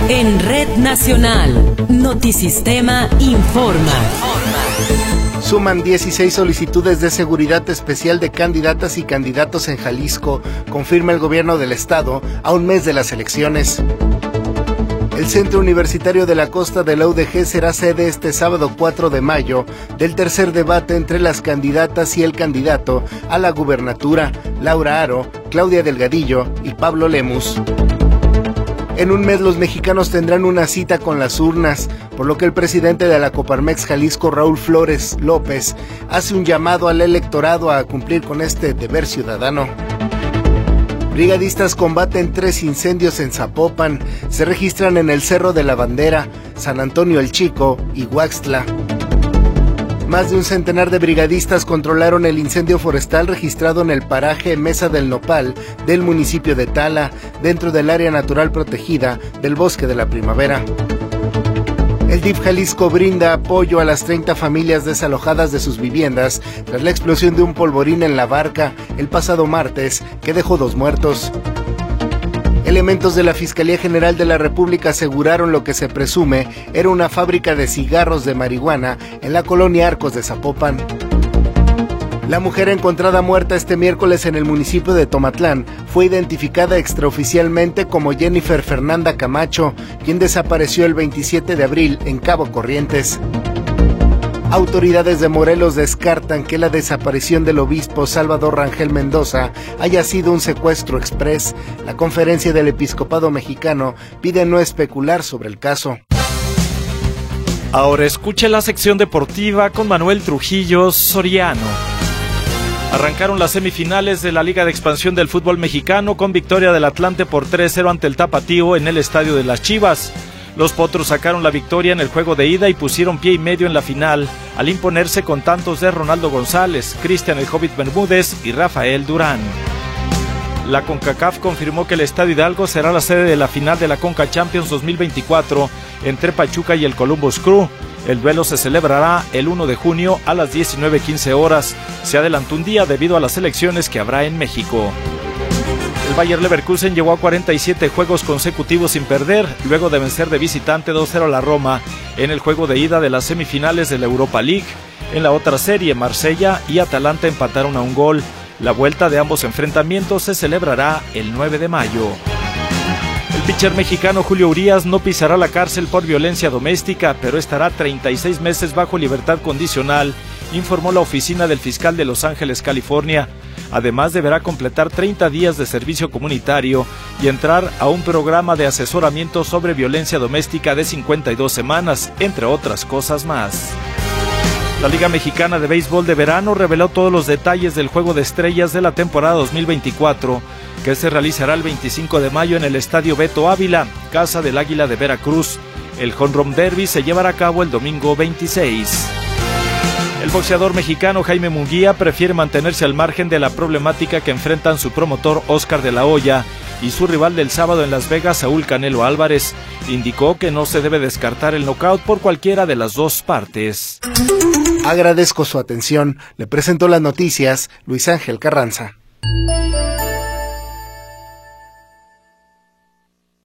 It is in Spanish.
En Red Nacional, Notisistema informa. Suman 16 solicitudes de seguridad especial de candidatas y candidatos en Jalisco, confirma el gobierno del estado, a un mes de las elecciones. El Centro Universitario de la Costa de la UDG será sede este sábado 4 de mayo del tercer debate entre las candidatas y el candidato a la gubernatura, Laura Aro, Claudia Delgadillo y Pablo Lemus. En un mes los mexicanos tendrán una cita con las urnas, por lo que el presidente de la Coparmex Jalisco, Raúl Flores López, hace un llamado al electorado a cumplir con este deber ciudadano. Brigadistas combaten 3 incendios en Zapopan, se registran en el Cerro de la Bandera, San Antonio el Chico y Huaxtla. Más de un centenar de brigadistas controlaron el incendio forestal registrado en el paraje Mesa del Nopal del municipio de Tala, dentro del área natural protegida del Bosque de la Primavera. El DIF Jalisco brinda apoyo a las 30 familias desalojadas de sus viviendas tras la explosión de un polvorín en La Barca el pasado martes, que dejó 2 muertos. Elementos de la Fiscalía General de la República aseguraron lo que se presume era una fábrica de cigarros de marihuana en la colonia Arcos de Zapopan. La mujer encontrada muerta este miércoles en el municipio de Tomatlán fue identificada extraoficialmente como Jennifer Fernanda Camacho, quien desapareció el 27 de abril en Cabo Corrientes. Autoridades de Morelos descartan que la desaparición del obispo Salvador Rangel Mendoza haya sido un secuestro exprés. La Conferencia del Episcopado Mexicano pide no especular sobre el caso. Ahora escuche la sección deportiva con Manuel Trujillo Soriano. Arrancaron las semifinales de la Liga de Expansión del Fútbol Mexicano con victoria del Atlante por 3-0 ante el Tapatío en el Estadio de las Chivas. Los Potros sacaron la victoria en el juego de ida y pusieron pie y medio en la final, al imponerse con tantos de Ronaldo González, Cristian el Hobbit Bermúdez y Rafael Durán. La CONCACAF confirmó que el Estadio Hidalgo será la sede de la final de la Conca Champions 2024 entre Pachuca y el Columbus Crew. El duelo se celebrará el 1 de junio a las 19:15 horas. Se adelantó un día debido a las elecciones que habrá en México. El Bayer Leverkusen llegó a 47 juegos consecutivos sin perder, luego de vencer de visitante 2-0 a la Roma en el juego de ida de las semifinales de la Europa League. En la otra serie, Marsella y Atalanta empataron a 1 gol. La vuelta de ambos enfrentamientos se celebrará el 9 de mayo. El pitcher mexicano Julio Urías no pisará la cárcel por violencia doméstica, pero estará 36 meses bajo libertad condicional, informó la oficina del fiscal de Los Ángeles, California. Además, deberá completar 30 días de servicio comunitario y entrar a un programa de asesoramiento sobre violencia doméstica de 52 semanas, entre otras cosas más. La Liga Mexicana de Béisbol de Verano reveló todos los detalles del Juego de Estrellas de la temporada 2024, que se realizará el 25 de mayo en el Estadio Beto Ávila, casa del Águila de Veracruz. El Home Run Derby se llevará a cabo el domingo 26. El boxeador mexicano Jaime Munguía prefiere mantenerse al margen de la problemática que enfrentan su promotor Oscar de la Hoya y su rival del sábado en Las Vegas, Saúl Canelo Álvarez. Indicó que no se debe descartar el nocaut por cualquiera de las dos partes. Agradezco su atención. Le presento las noticias, Luis Ángel Carranza.